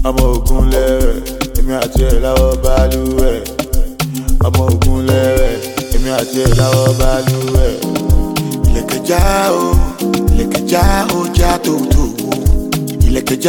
ọmọ ogun lẹ́rẹ̀ èmi àti ẹ̀ láwọ̀ balùwẹ̀ ọmọ ogun lẹ́rẹ̀ èmi àti ẹ̀ láwọ̀ balùwẹ̀ ìlẹ̀kẹ̀já o já tòótò ìlẹ̀kẹ̀já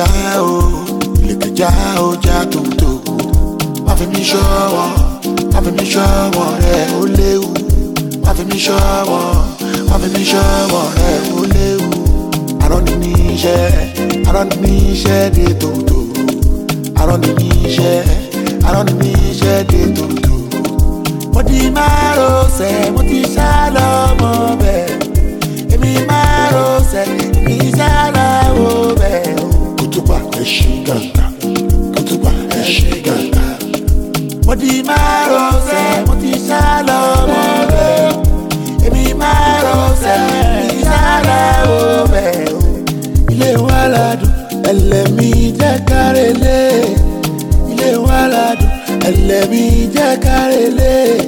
o já tòótò má fi mí ṣọ́wọ́ rẹ̀ ó léwu má fi mí ṣọ́wọ́ rẹ̀ ó léwu àrọ́ ni ní iṣẹ́ dé tòótò àrọ́ ni ní iṣẹ́ dé tòótò mo ti máa rọ̀ṣẹ̀ mo ti sá lọ́mọ bẹ́ẹ̀ èmi máa rọ̀ṣẹ̀ èmi sá lọ́wọ́ bẹ́ẹ̀ kùtùpà ẹ̀ṣin gàǹgà mo ti máa rọ̀ṣẹ̀ mo ti sá lọ́mọ bẹ́ẹ̀ èmi máa rọ̀ṣẹ̀ èmi sá lọ́wọ́ bẹ́ẹ̀ ilé wa ládùn ẹlẹ́mí jẹ́ kárẹ́lẹ́ ilé wa ládùn ẹlẹ́mí jẹ́ kárẹ́lẹ́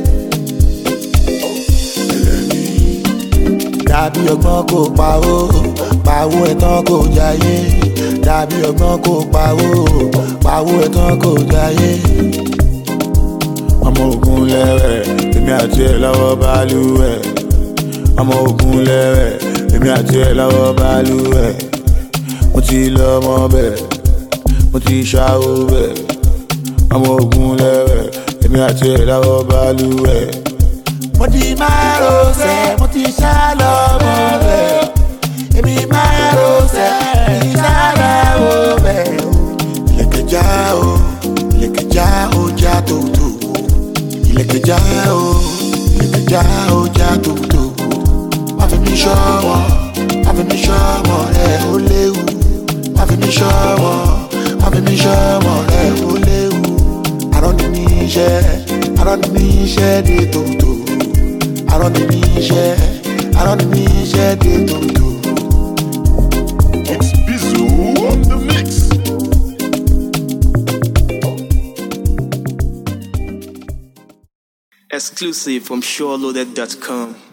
ẹlẹ́mí dàbí ọgbọ́n kò pawó ẹ̀tàn kò jayé dàbí ọgbọ́n kò pawó ẹ̀tàn kò jayé ọmọ ogun lẹ́rẹ̀ èmi àti ẹ̀ láwọ̀ balùwẹ̀ ọmọ ogun lẹ́rẹ̀ èmi àti ẹ̀ láwọ̀ balùwẹ̀ mo ti lọ́mọ bẹ́ẹ̀ mo ti ṣàwó bẹ́ẹ̀ ọmọ ogun lẹ́rẹ̀ èmi àti ẹ̀ láwọ̀ balùwẹ̀ mo ti máa rọ̀ṣẹ̀ mo ti ṣá lọ́mọ bẹ́ẹ̀ èmi máa rọ̀ṣẹ̀ èmi ṣá lọ́wọ́ bẹ́ẹ̀ ìlẹ̀kẹ̀já o já tòótò ìlẹ̀kẹ̀já o já tòótò má fi mí ṣọ́wọ́ rẹ̀ ó léwu má fi mí ṣọ́wọ́ rẹ̀ ó léwu àrọ́ ni ní iṣẹ́ dé tòótò àrọ́ ni ní iṣẹ́ dé tòótò. X-Bizu on the mix. Exclusive from SureLoaded.com.